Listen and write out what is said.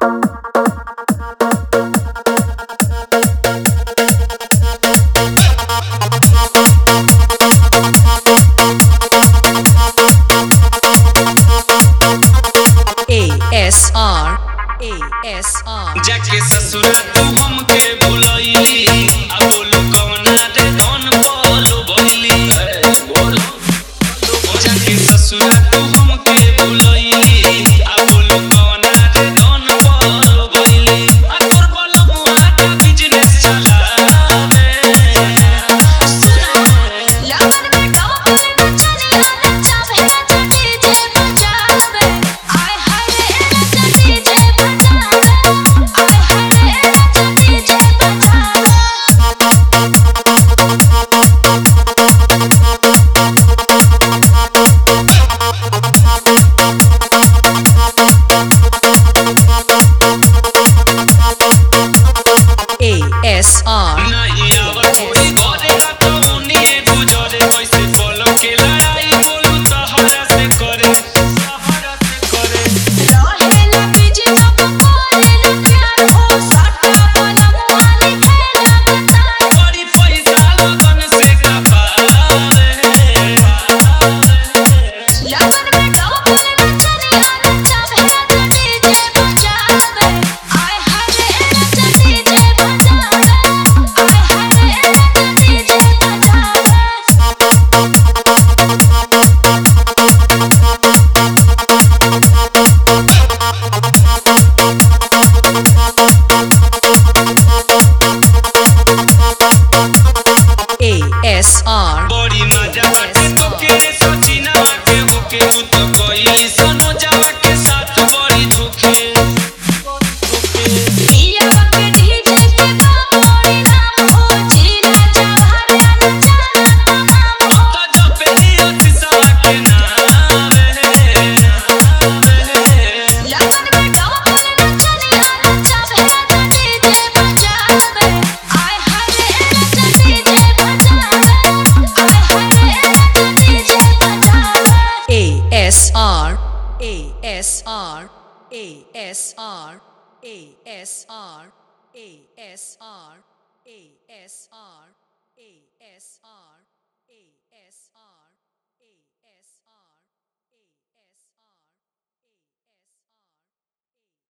ASR ASR जाके ससुरा तू हमके भुलैली आ बोलू कौना रे धन पालो भइली बोल जाके ससुरा तू हमके भुलैली आ बोलू कौना रे धन पालो भइली आ तोर बलमुआ का बिजनेस चलावे लगन में डोल नचनिया नचावे राजा डीजे बजावे आय हाय रे राजा डीजे बजावे आय हाय रे राजा डीजे बजावे ASR नहीं आवत कोई करेगा तो उन्हीं गुजरे कैसे बोलो के लड़ाई बोलू तहरा से करे रहेला बीजी जब करेला प्यार हो साटा बनमुआ लिखेला बतार बड़ी पैसा लगन से कपावे लगन में डोल नचनिया नचावे राजा डीजे बजावे आय हाय रे राजा डीजे बजावे आय हाय रे राजा डीजे बजावे ASR बड़ी मजा आके तो के सचिना के होके तू तो कोई सनो जावा के साथ बड़ी धोखे पिया के डीजे पे बाबोड़ी नाम हो जिला जवाहर नचाना तमाम हो तो जब पेरियो तिसवा के नावे लगन में डोल नचनिया नचावे राजा डीजे बजावे आय हाय रे राजा डीजे बजावे आय हाय रे राजा डीजे बजावे ASR ASR ASR ASR ASR ASR ASR ASR